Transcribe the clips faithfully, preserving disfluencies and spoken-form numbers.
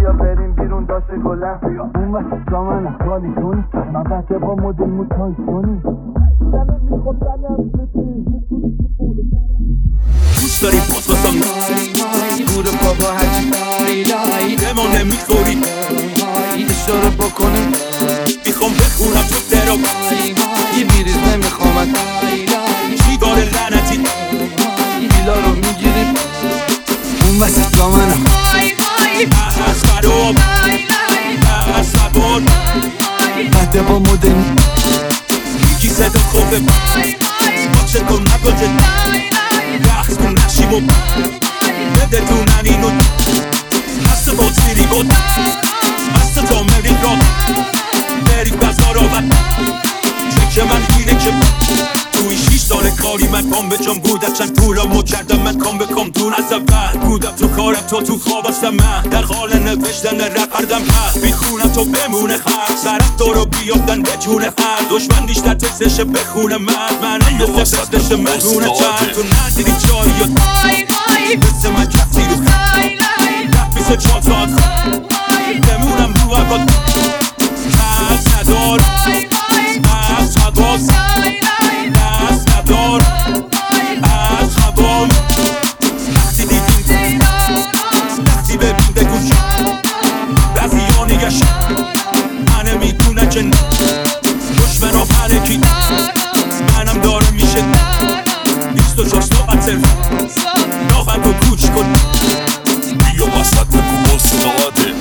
بیا بریم بیرون داشته گلم اون وقت جامنه خالی کنی من قطعه با مدل موتای کنی دوست داری باز بازم گور بابا هرچی بمانه میخوری اشاره بکنیم میخوام بخونم تو درام یه بیریز نمیخوامد جیگار لعنتی بیلا رو میگیریم اون وسط دامنم از خراب از زبان قطعه با مدل میگی صدا خوبه باشه کن نباشه رقص کن نشیم و بده دونن اینو دست با سیری بود دست تا مری را بری بزار آور چک من اینه که توی شیش سال کاری من کام به جام بودم چند پولامو کردم من کام به کام دون از اول بودم تو کارم تا تو خواب هستم من در حال نوشتن رپ هردم هست بیخونم تو بمونه خرد سرم تو رو بیافتن به جونه هر دشمن بیشتر تکسش بخونه من منم مثل فستش مدونه چند تو ندیدی جایی مثل من کسی رو رپ بیسه چهار ساعت بمونم رو عباد ترس ندار از حواس دست ندار از خوابام وقتی دیدیم وقتی ببین بگوش بعضی ها نگش منه میدونه که دشمن ها پلکی منم داره میشه بیست و چهار ساعت راهم رو کوچ کن بیا وسط بگو استاده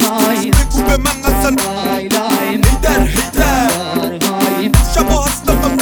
شبا هستم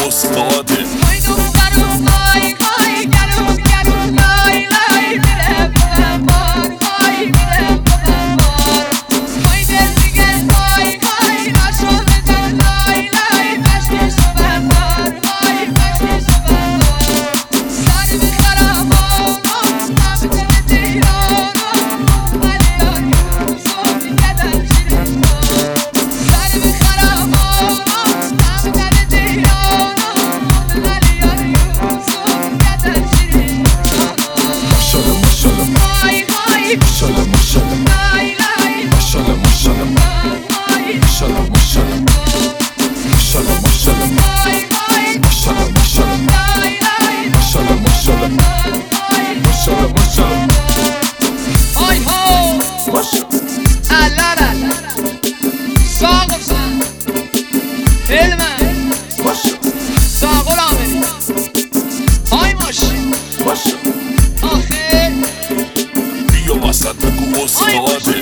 علمه باشه ساقل آمری های ماشین باشه آخه بیا وسط بگو استاده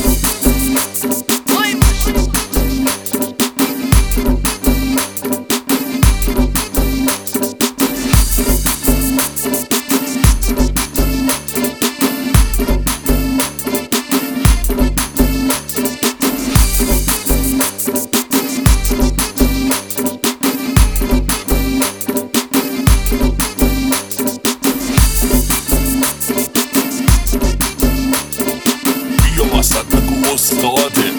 های ماشین استاده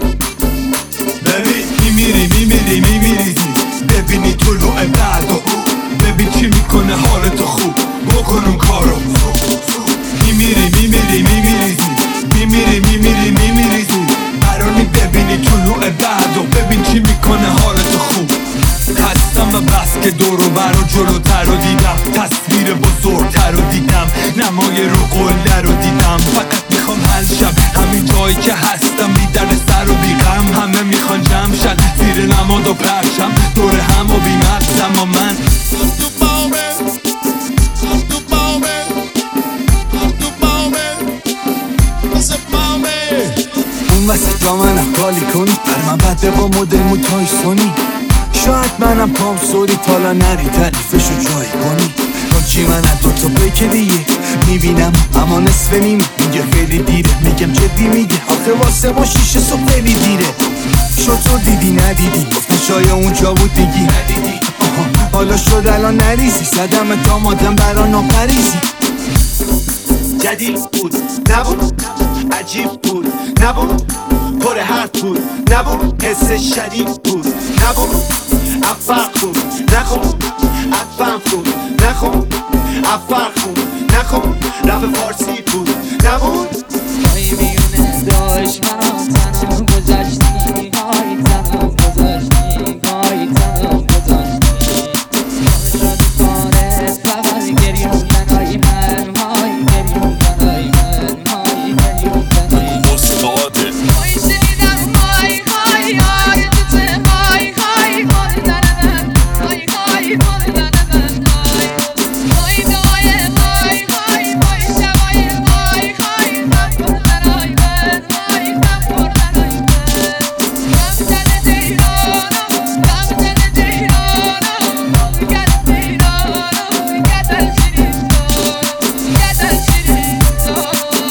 ببین میمیری میمیری میمیریزی ببینی طلوع بعد و ببین چی میکنه حالتو خوب بکن اون کارو میمیری میمیری میمیریزی میمیری میمیری میمیریزی قراری ببینی طلوع بعد و ببین چی میکنه حالتو خوب هستم و بس که دور و بر و جلوتر رو دیدم تصویر بزرگتر رو دیدم نمای رو قله رو دیدم فقط میخوام حل شم همین جایی که هستم بی درد سر و بی غم همه میخوان جمع شن زیر نماد و پرچم دور هم و بی مغزم و من اون وسط با منم کالی کنی بر من بده با مدل موتای سونی شاید منم پام سوری تالا نری تعریفشو جایی کنی چی من از دوتا بریک دیگه میبینم اما نصف نیم میگه خیلی دیره میگم جدی میگه آخه واسه ما شیشه صبح خیلی دیره شطور دیدی ندیدی گفتن شاید اونجا بود دیگی ندیدی آها حالا شد الان نریزی زدم دامادم برا ناپریزی جدید بود نبود عجیب بود نبود پر حرف بود نبود حس شدید بود نبود افق بود نخون افم بود نخون افق بود نخون رب فارسی بود نبود های میونه داشت منو تنم گذاشتی های تنم گذاشتی های تنم گذاشتی شد کارت فقط گریوندن های من های گریوندن های من های گریوندن های من استاده های شنیدم های های های توته های های ماردن من های های ماردن من های های دای های های های شبای های های من بردن های من های من بردن های من غم زده دیرانم غم زده دیرانم گد دیرانم گدل شیرین تو گدل شیرین تو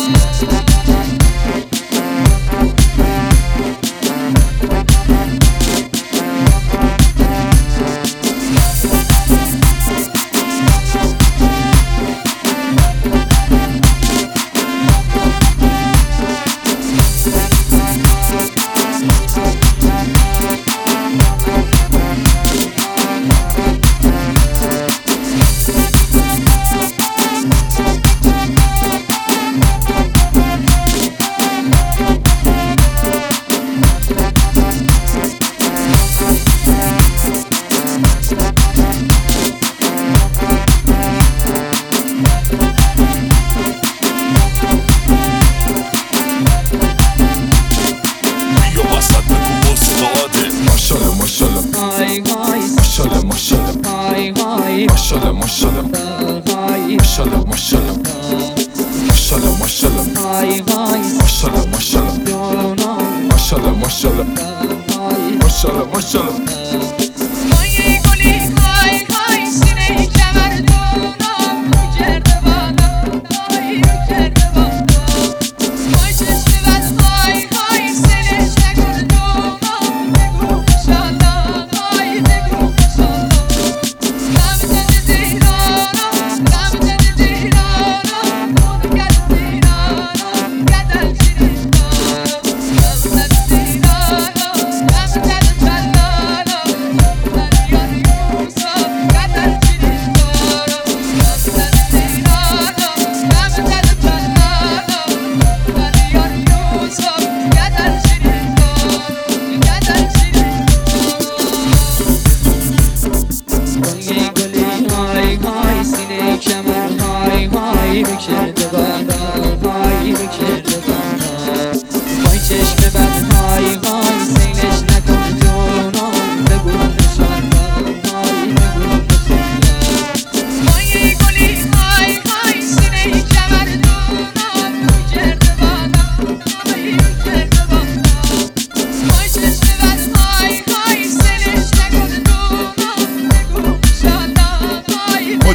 بیا وسط بگو استاده ماشاءالله ماشاءالله های های ماشاءالله ماشاءالله های های ماشاءالله ماشاءالله های ماشاءالله ماشاءالله ماشاءالله ماشاءالله های های ماشاءالله ماشاءالله جانم ماشاءالله ماشاءالله های ماشاءالله ماشاءالله های گلی های های سینه کمر جانم رو کرده بالا های رو کرده بالا های چشم بد های های سینه شکر جانم بگو ماشاءالله های بگو ماشاءالله غم زده دیرانم غم زده دیرانم خون گد دیرانم گدل شیرین دارم غم زده دیرانم غم زده جلالم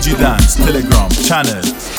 اوجی دنس تلگرام چنل